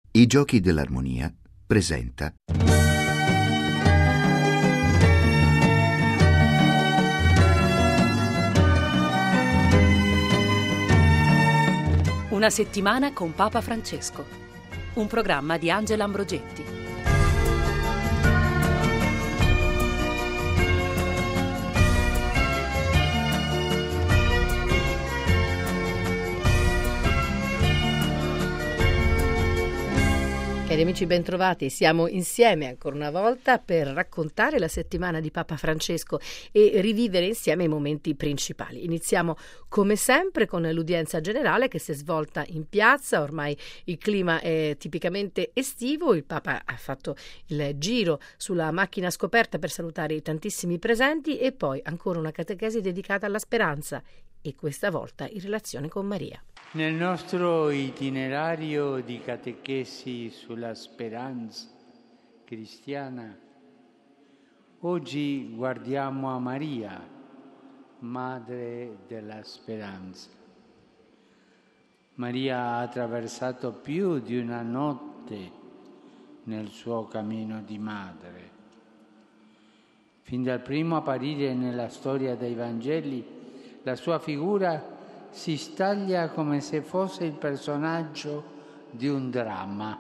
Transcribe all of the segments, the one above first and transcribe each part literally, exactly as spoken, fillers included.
I Giochi dell'Armonia presenta Una settimana con Papa Francesco, un programma di Angela Ambrogetti. Cari amici, bentrovati. Siamo insieme ancora una volta per raccontare la settimana di Papa Francesco e rivivere insieme i momenti principali. Iniziamo come sempre con l'udienza generale che si è svolta in piazza. Ormai il clima è tipicamente estivo. Il Papa ha fatto il giro sulla macchina scoperta per salutare i tantissimi presenti e poi ancora una catechesi dedicata alla speranza e questa volta in relazione con Maria. Nel nostro itinerario di catechesi sulla speranza cristiana, oggi guardiamo a Maria, Madre della Speranza. Maria ha attraversato più di una notte nel suo cammino di madre. Fin dal primo apparire nella storia dei Vangeli, la sua figura si staglia come se fosse il personaggio di un dramma.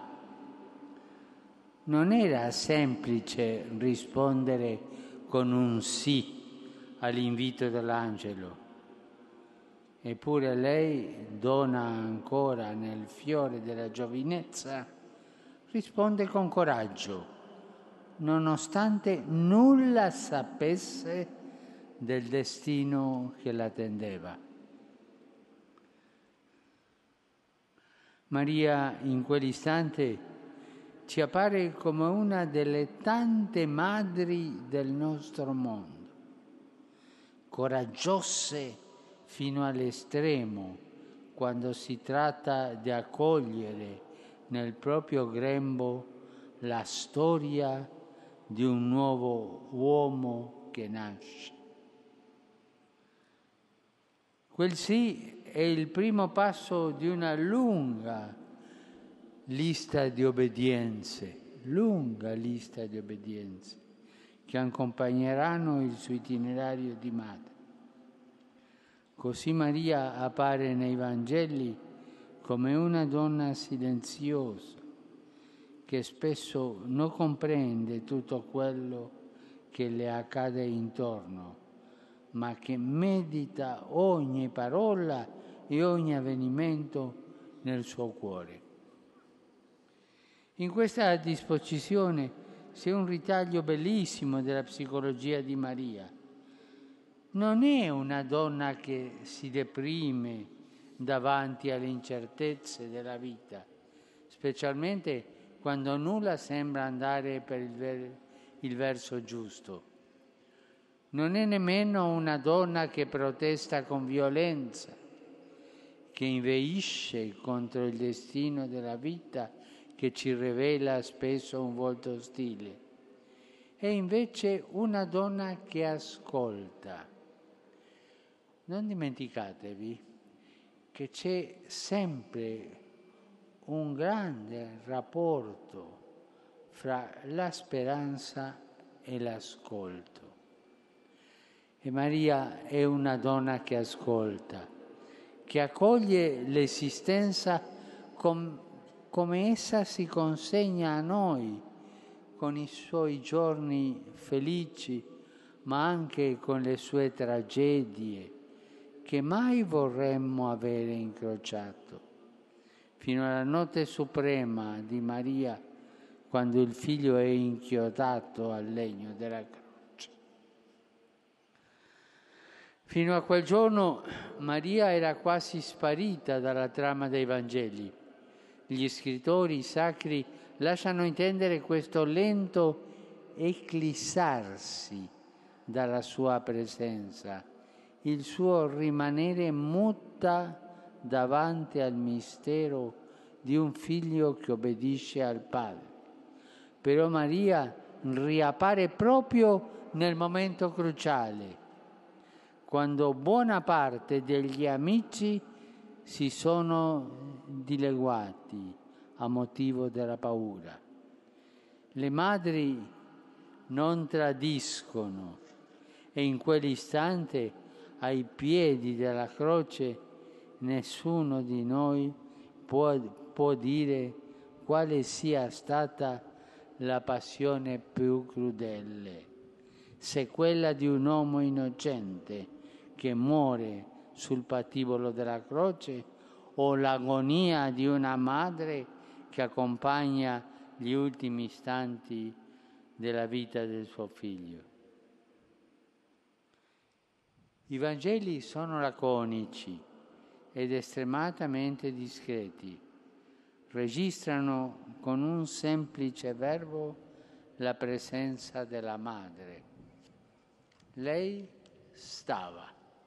Non era semplice rispondere con un sì all'invito dell'angelo, eppure lei, donna ancora nel fiore della giovinezza, risponde con coraggio, nonostante nulla sapesse del destino che l'attendeva. Maria in quell'istante ci appare come una delle tante madri del nostro mondo, coraggiose fino all'estremo quando si tratta di accogliere nel proprio grembo la storia di un nuovo uomo che nasce. Quel sì è il primo passo di una lunga lista di obbedienze, lunga lista di obbedienze che accompagneranno il suo itinerario di madre. Così Maria appare nei Vangeli come una donna silenziosa che spesso non comprende tutto quello che le accade intorno, ma che medita ogni parola e ogni avvenimento nel suo cuore. In questa disposizione c'è un ritaglio bellissimo della psicologia di Maria. Non è una donna che si deprime davanti alle incertezze della vita, specialmente quando nulla sembra andare per il, ver- il verso giusto. Non è nemmeno una donna che protesta con violenza, che inveisce contro il destino della vita che ci rivela spesso un volto ostile. È invece una donna che ascolta. Non dimenticatevi che c'è sempre un grande rapporto fra la speranza e l'ascolto. E Maria è una donna che ascolta, che accoglie l'esistenza com- come essa si consegna a noi, con i suoi giorni felici, ma anche con le sue tragedie, che mai vorremmo avere incrociato, fino alla notte suprema di Maria, quando il figlio è inchiodato al legno della croce. Fino a quel giorno Maria era quasi sparita dalla trama dei Vangeli. Gli scrittori sacri lasciano intendere questo lento eclissarsi dalla sua presenza, il suo rimanere muta davanti al mistero di un figlio che obbedisce al Padre. Però Maria riappare proprio nel momento cruciale, quando buona parte degli amici si sono dileguati, a motivo della paura. Le madri non tradiscono e in quell'istante ai piedi della croce nessuno di noi può, può dire quale sia stata la passione più crudele, se quella di un uomo innocente che muore sul patibolo della croce o l'agonia di una madre che accompagna gli ultimi istanti della vita del suo figlio. I Vangeli sono laconici ed estremamente discreti. Registrano con un semplice verbo la presenza della madre. Lei stava.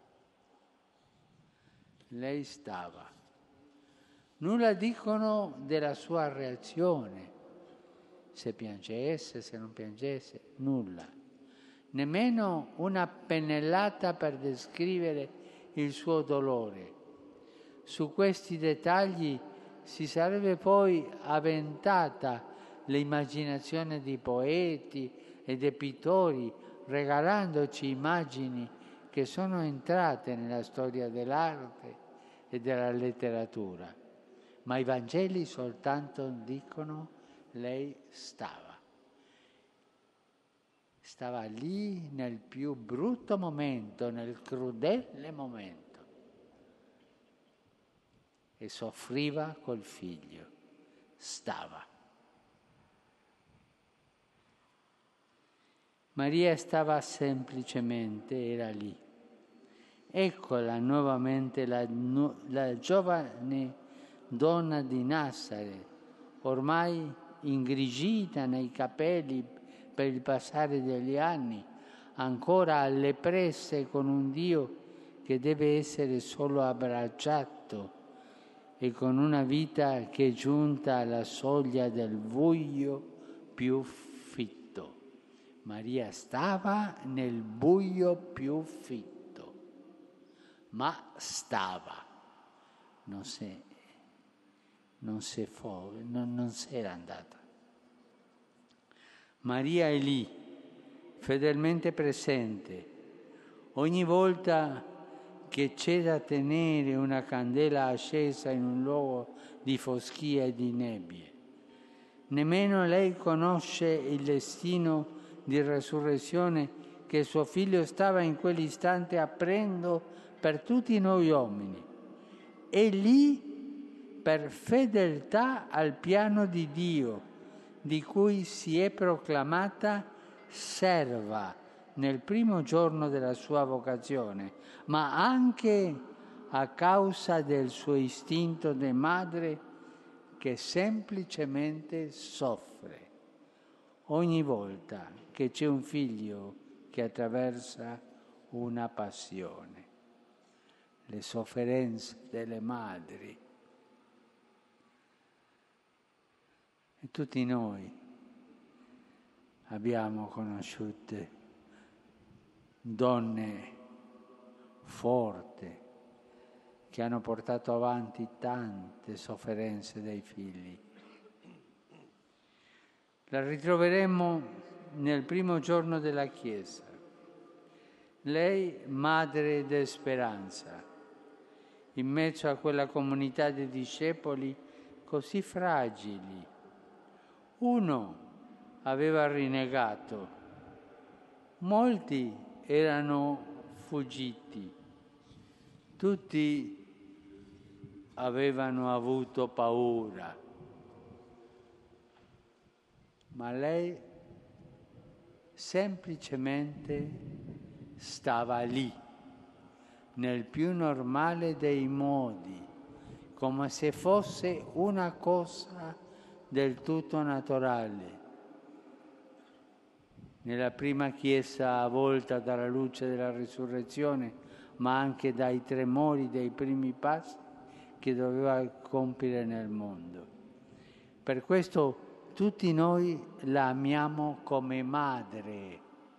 Lei stava. Nulla dicono della sua reazione, se piangesse, se non piangesse, nulla. Nemmeno una pennellata per descrivere il suo dolore. Su questi dettagli si sarebbe poi avventata l'immaginazione di poeti e di pittori, regalandoci immagini che sono entrate nella storia dell'arte e della letteratura. Ma i Vangeli soltanto dicono: lei stava. Stava lì nel più brutto momento, nel crudele momento, e soffriva col figlio. Stava. Maria stava semplicemente, era lì. Eccola nuovamente la, la giovane donna di Nazareth, ormai ingrigita nei capelli per il passare degli anni, ancora alle prese con un Dio che deve essere solo abbracciato e con una vita che è giunta alla soglia del buio più fitto. Maria stava nel buio più fitto, ma stava, non si, non si, fu, non, non si era andata. Maria è lì, fedelmente presente, ogni volta che c'è da tenere una candela accesa in un luogo di foschia e di nebbie. Nemmeno lei conosce il destino di resurrezione che suo figlio stava in quell'istante aprendo per tutti noi uomini. È lì per fedeltà al piano di Dio, di cui si è proclamata serva nel primo giorno della sua vocazione, ma anche a causa del suo istinto di madre che semplicemente soffre ogni volta che c'è un figlio che attraversa una passione. Le sofferenze delle madri. E tutti noi abbiamo conosciute donne forti che hanno portato avanti tante sofferenze dei figli. La ritroveremo nel primo giorno della Chiesa. Lei, madre di speranza, in mezzo a quella comunità di discepoli così fragili. Uno aveva rinnegato, molti erano fuggiti, tutti avevano avuto paura, ma lei semplicemente stava lì, nel più normale dei modi, come se fosse una cosa del tutto naturale. Nella prima Chiesa avvolta dalla luce della risurrezione, ma anche dai tremori dei primi passi che doveva compiere nel mondo. Per questo tutti noi la amiamo come madre.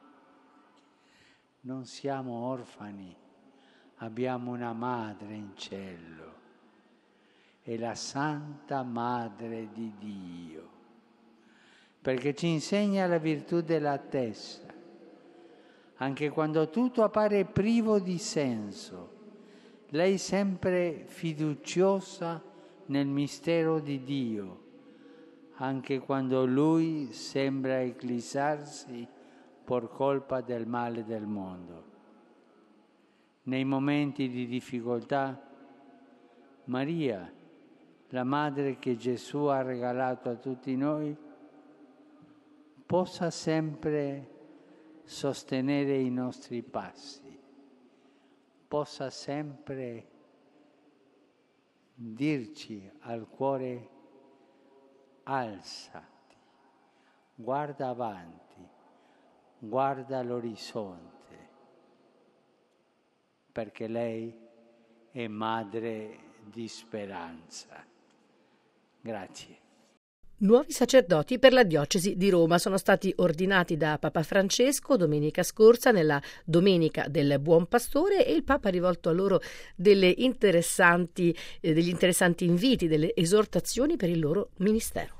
Non siamo orfani, abbiamo una madre in cielo. è la Santa Madre di Dio, perché ci insegna la virtù dell'attesa. Anche quando tutto appare privo di senso, lei sempre fiduciosa nel mistero di Dio, anche quando Lui sembra eclissarsi per colpa del male del mondo. Nei momenti di difficoltà, Maria, la Madre che Gesù ha regalato a tutti noi, possa sempre sostenere i nostri passi, possa sempre dirci al cuore: alzati, guarda avanti, guarda l'orizzonte, perché lei è madre di speranza. Grazie. Nuovi sacerdoti per la diocesi di Roma sono stati ordinati da Papa Francesco domenica scorsa, nella Domenica del Buon Pastore, e il Papa ha rivolto a loro delle interessanti, eh, degli interessanti inviti, delle esortazioni per il loro ministero.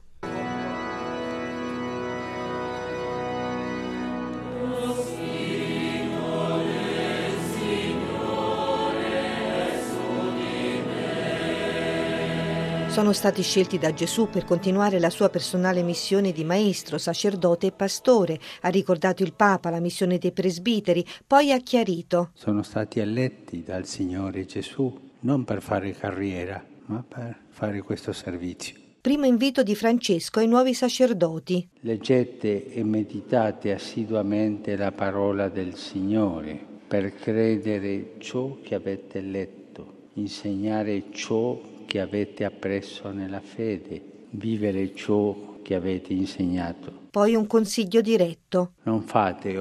Sono stati scelti da Gesù per continuare la sua personale missione di maestro, sacerdote e pastore. Ha ricordato il Papa la missione dei presbiteri, poi ha chiarito: sono stati eletti dal Signore Gesù non per fare carriera, ma per fare questo servizio. Primo invito di Francesco ai nuovi sacerdoti. Leggete e meditate assiduamente la parola del Signore per credere ciò che avete letto, insegnare ciò che avete appreso nella fede, vivere ciò che avete insegnato. Poi un consiglio diretto: non fate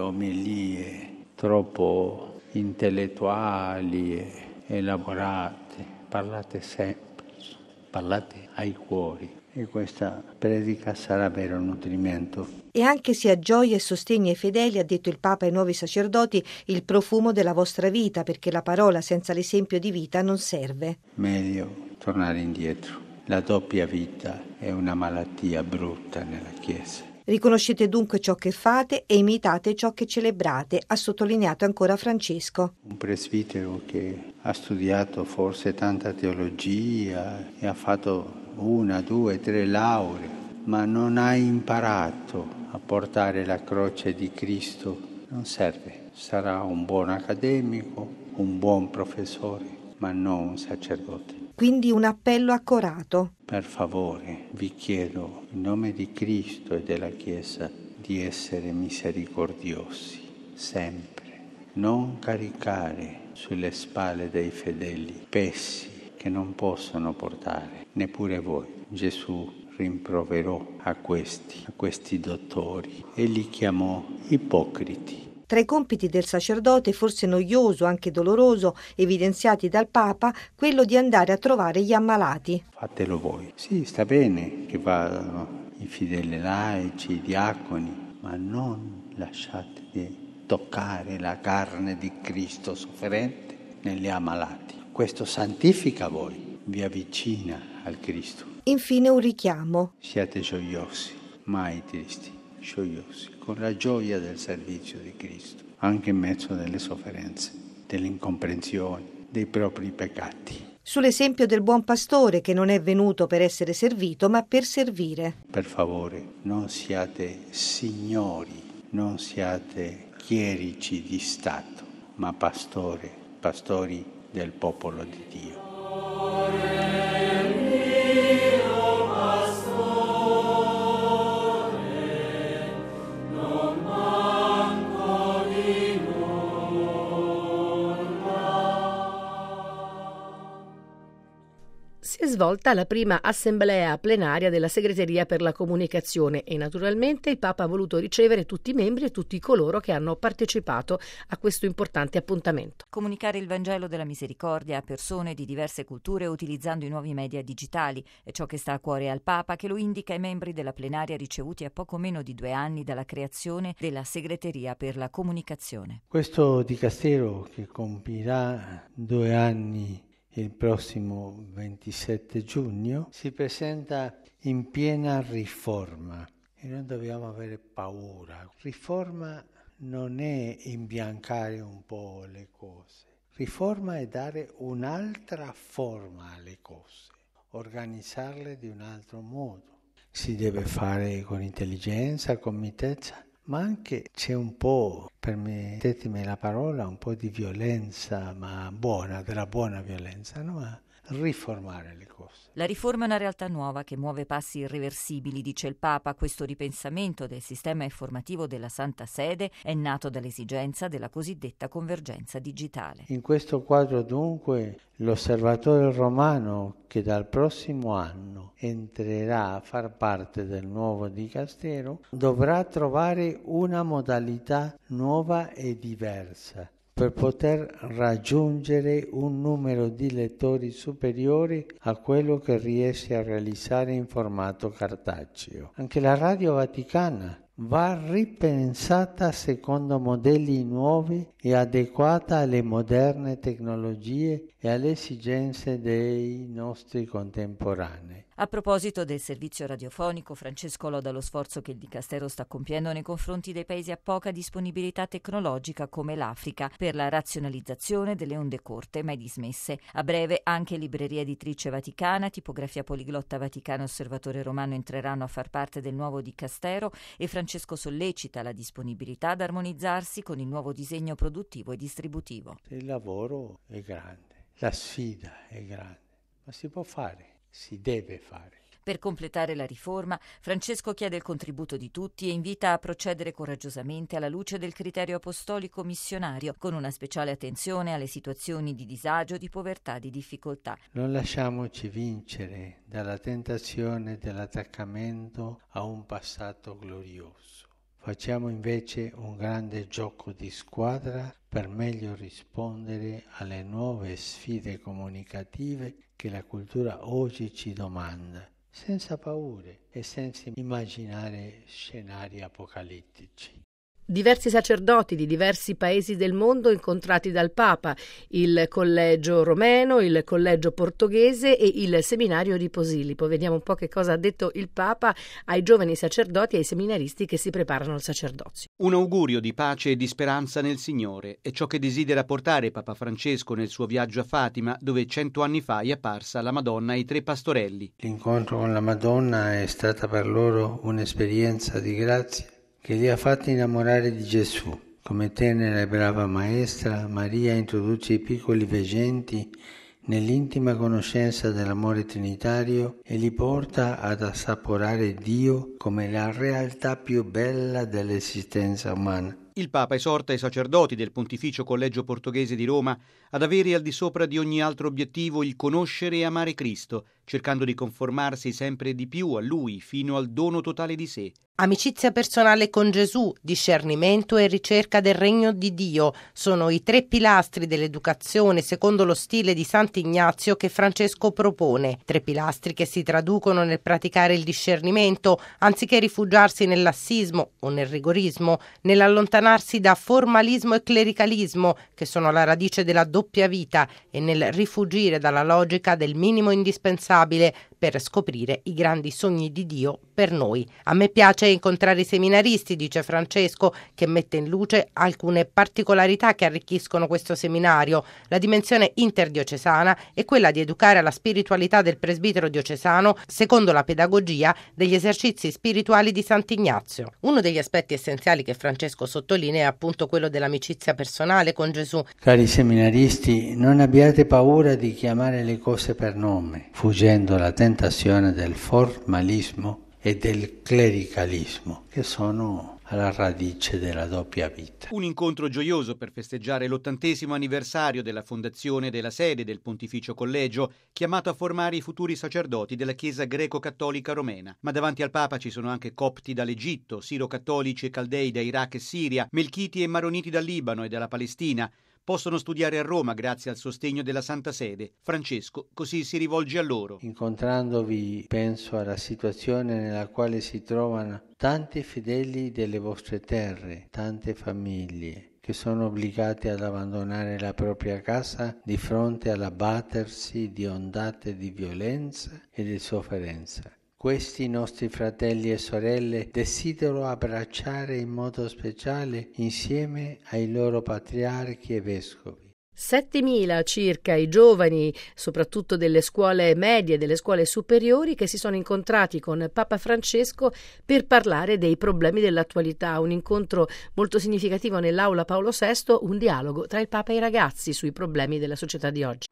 omelie troppo intellettuali e elaborate, parlate semplice, parlate ai cuori, e questa predica sarà vero nutrimento. E anche sia gioia e sostegno ai fedeli, ha detto il Papa ai nuovi sacerdoti, il profumo della vostra vita, perché la parola senza l'esempio di vita non serve. Meglio tornare indietro. La doppia vita è una malattia brutta nella Chiesa. Riconoscete dunque ciò che fate e imitate ciò che celebrate, ha sottolineato ancora Francesco. Un presbitero che ha studiato forse tanta teologia e ha fatto una, due, tre lauree, ma non ha imparato a portare la croce di Cristo, non serve. Sarà un buon accademico, un buon professore, ma non un sacerdote. Quindi un appello accorato. Per favore, vi chiedo, in nome di Cristo e della Chiesa, di essere misericordiosi, sempre. Non caricare sulle spalle dei fedeli pesi che non possono portare, neppure voi. Gesù rimproverò a questi, a questi dottori, e li chiamò ipocriti. Tra i compiti del sacerdote, forse noioso, anche doloroso, evidenziati dal Papa, quello di andare a trovare gli ammalati. Fatelo voi. Sì, sta bene che vadano i fedeli laici, i diaconi, ma non lasciate di toccare la carne di Cristo sofferente negli ammalati. Questo santifica voi, vi avvicina al Cristo. Infine un richiamo. Siate gioiosi, mai tristi, gioiosi, con la gioia del servizio di Cristo, anche in mezzo delle sofferenze, delle incomprensioni, dei propri peccati. Sull'esempio del buon pastore, che non è venuto per essere servito, ma per servire. Per favore, non siate signori, non siate chierici di Stato, ma pastore, pastori del popolo di Dio. Si è svolta la prima assemblea plenaria della Segreteria per la Comunicazione e naturalmente il Papa ha voluto ricevere tutti i membri e tutti coloro che hanno partecipato a questo importante appuntamento. Comunicare il Vangelo della Misericordia a persone di diverse culture utilizzando i nuovi media digitali è ciò che sta a cuore al Papa, che lo indica ai membri della plenaria ricevuti a poco meno di due anni dalla creazione della Segreteria per la Comunicazione. Questo dicastero, che compirà due anni il prossimo ventisette giugno, si presenta in piena riforma e noi dobbiamo avere paura. Riforma non è imbiancare un po' le cose, riforma è dare un'altra forma alle cose, organizzarle di un altro modo. Si deve fare con intelligenza, con mitezza, ma anche c'è un po', permettetemi la parola, un po' di violenza, ma buona, della buona violenza, no? A riformare le cose. La riforma è una realtà nuova che muove passi irreversibili, dice il Papa. Questo ripensamento del sistema informativo della Santa Sede è nato dall'esigenza della cosiddetta convergenza digitale. In questo quadro dunque l'Osservatore Romano, che dal prossimo anno entrerà a far parte del nuovo dicastero, dovrà trovare una modalità nuova e diversa per poter raggiungere un numero di lettori superiore a quello che riesce a realizzare in formato cartaceo. Anche la Radio Vaticana va ripensata secondo modelli nuovi e adeguata alle moderne tecnologie e alle esigenze dei nostri contemporanei. A proposito del servizio radiofonico, Francesco loda lo sforzo che il Dicastero sta compiendo nei confronti dei paesi a poca disponibilità tecnologica come l'Africa per la razionalizzazione delle onde corte mai dismesse. A breve anche Libreria Editrice Vaticana, Tipografia Poliglotta Vaticana e Osservatore Romano entreranno a far parte del nuovo Dicastero e Francesco sollecita la disponibilità ad armonizzarsi con il nuovo disegno produttivo e distributivo. Il lavoro è grande, la sfida è grande, ma si può fare. Si deve fare. Per completare la riforma, Francesco chiede il contributo di tutti e invita a procedere coraggiosamente alla luce del criterio apostolico missionario, con una speciale attenzione alle situazioni di disagio, di povertà, di difficoltà. Non lasciamoci vincere dalla tentazione dell'attaccamento a un passato glorioso. Facciamo invece un grande gioco di squadra per meglio rispondere alle nuove sfide comunicative che la cultura oggi ci domanda, senza paure e senza immaginare scenari apocalittici. Diversi sacerdoti di diversi paesi del mondo incontrati dal Papa, il collegio romeno, il collegio portoghese e il seminario di Posillipo. Vediamo un po' che cosa ha detto il Papa ai giovani sacerdoti e ai seminaristi che si preparano al sacerdozio. Un augurio di pace e di speranza nel Signore è ciò che desidera portare Papa Francesco nel suo viaggio a Fatima, dove cento anni fa è apparsa la Madonna ai tre pastorelli. L'incontro con la Madonna è stata per loro un'esperienza di grazia che li ha fatti innamorare di Gesù. Come tenera e brava maestra, Maria introduce i piccoli veggenti nell'intima conoscenza dell'amore trinitario e li porta ad assaporare Dio come la realtà più bella dell'esistenza umana. Il Papa esorta i sacerdoti del Pontificio Collegio Portoghese di Roma ad avere al di sopra di ogni altro obiettivo il conoscere e amare Cristo, cercando di conformarsi sempre di più a Lui fino al dono totale di sé. Amicizia personale con Gesù, discernimento e ricerca del regno di Dio sono i tre pilastri dell'educazione secondo lo stile di Sant'Ignazio che Francesco propone. Tre pilastri che si traducono nel praticare il discernimento, anziché rifugiarsi nel lassismo o nel rigorismo, nell'allontanarsi da formalismo e clericalismo, che sono la radice della doppia vita, e nel rifugire dalla logica del minimo indispensabile per scoprire i grandi sogni di Dio per noi. A me piace incontrare i seminaristi, dice Francesco, che mette in luce alcune particolarità che arricchiscono questo seminario. La dimensione interdiocesana è quella di educare alla spiritualità del presbitero diocesano secondo la pedagogia degli esercizi spirituali di Sant'Ignazio. Uno degli aspetti essenziali che Francesco sottolinea è appunto quello dell'amicizia personale con Gesù. Cari seminaristi, non abbiate paura di chiamare le cose per nome, fuggendo la tentazione del formalismo e del clericalismo, che sono alla radice della doppia vita. Un incontro gioioso per festeggiare l'ottantesimo anniversario della fondazione della sede del Pontificio Collegio, chiamato a formare i futuri sacerdoti della Chiesa greco-cattolica romena. Ma davanti al Papa ci sono anche copti dall'Egitto, siro-cattolici e caldei da Iraq e Siria, melchiti e maroniti dal Libano e dalla Palestina. Possono studiare a Roma grazie al sostegno della Santa Sede. Francesco così si rivolge a loro. Incontrandovi penso alla situazione nella quale si trovano tanti fedeli delle vostre terre, tante famiglie, che sono obbligati ad abbandonare la propria casa di fronte all'abbattersi di ondate di violenza e di sofferenza. Questi nostri fratelli e sorelle desidero abbracciare in modo speciale insieme ai loro patriarchi e vescovi. settemila circa i giovani, soprattutto delle scuole medie e delle scuole superiori, che si sono incontrati con Papa Francesco per parlare dei problemi dell'attualità. Un incontro molto significativo nell'Aula Paolo sesto, un dialogo tra il Papa e i ragazzi sui problemi della società di oggi.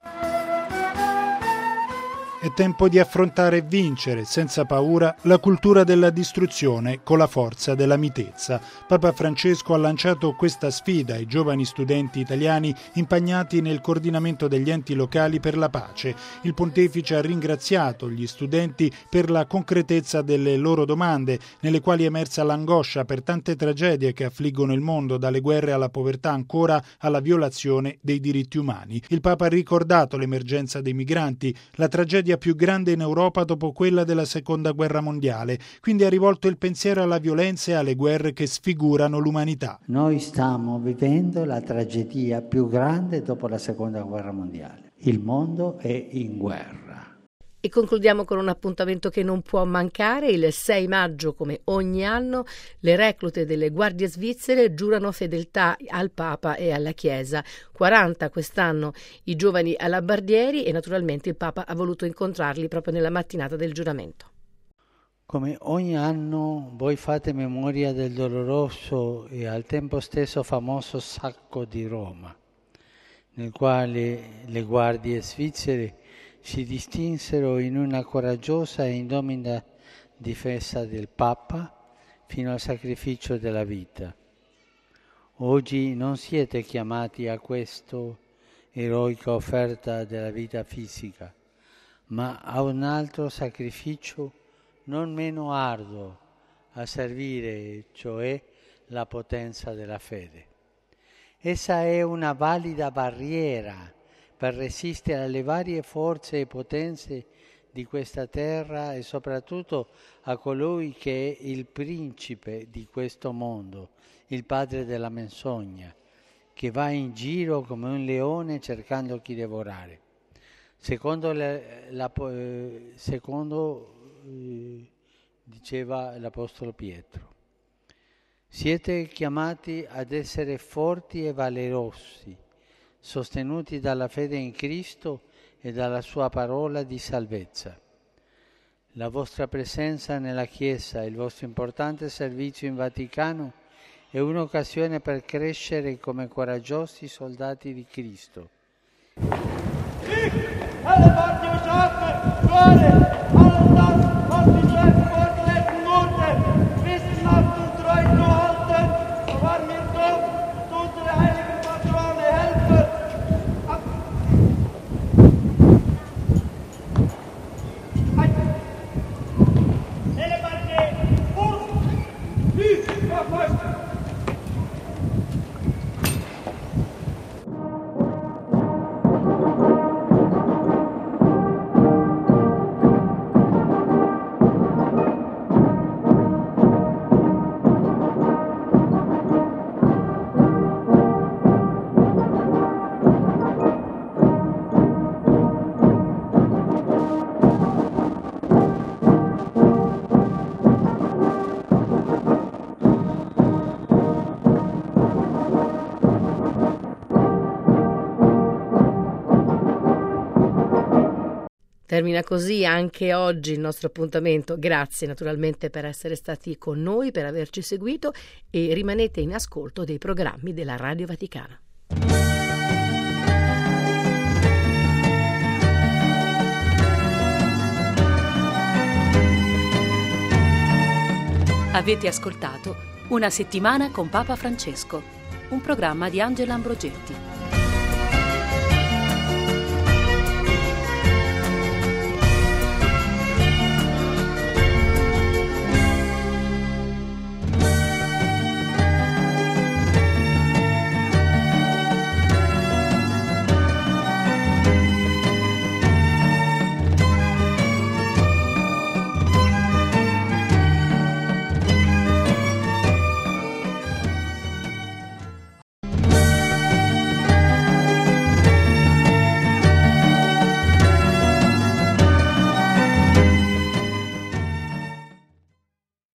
È tempo di affrontare e vincere, senza paura, la cultura della distruzione con la forza della mitezza. Papa Francesco ha lanciato questa sfida ai giovani studenti italiani impegnati nel coordinamento degli enti locali per la pace. Il pontefice ha ringraziato gli studenti per la concretezza delle loro domande, nelle quali è emersa l'angoscia per tante tragedie che affliggono il mondo, dalle guerre alla povertà ancora alla violazione dei diritti umani. Il Papa ha ricordato l'emergenza dei migranti, la tragedia più grande in Europa dopo quella della Seconda Guerra Mondiale, quindi ha rivolto il pensiero alla violenza e alle guerre che sfigurano l'umanità. Noi stiamo vivendo la tragedia più grande dopo la Seconda Guerra Mondiale. Il mondo è in guerra. E concludiamo con un appuntamento che non può mancare. Il sei maggio, come ogni anno, le reclute delle guardie svizzere giurano fedeltà al Papa e alla Chiesa. quaranta quest'anno i giovani alabardieri, e naturalmente il Papa ha voluto incontrarli proprio nella mattinata del giuramento. Come ogni anno voi fate memoria del doloroso e al tempo stesso famoso sacco di Roma, nel quale le guardie svizzere si distinsero in una coraggiosa e indomita difesa del Papa fino al sacrificio della vita. Oggi non siete chiamati a questa eroica offerta della vita fisica, ma a un altro sacrificio non meno arduo a servire, cioè la potenza della fede. Essa è una valida barriera per resistere alle varie forze e potenze di questa terra e soprattutto a colui che è il principe di questo mondo, il padre della menzogna, che va in giro come un leone cercando chi devorare. Secondo, la, la, secondo eh, diceva l'Apostolo Pietro, siete chiamati ad essere forti e valerosi, sostenuti dalla fede in Cristo e dalla sua parola di salvezza. La vostra presenza nella Chiesa e il vostro importante servizio in Vaticano è un'occasione per crescere come coraggiosi soldati di Cristo. Termina così anche oggi il nostro appuntamento. Grazie naturalmente per essere stati con noi, per averci seguito, e rimanete in ascolto dei programmi della Radio Vaticana. Avete ascoltato Una settimana con Papa Francesco, un programma di Angela Ambrogetti.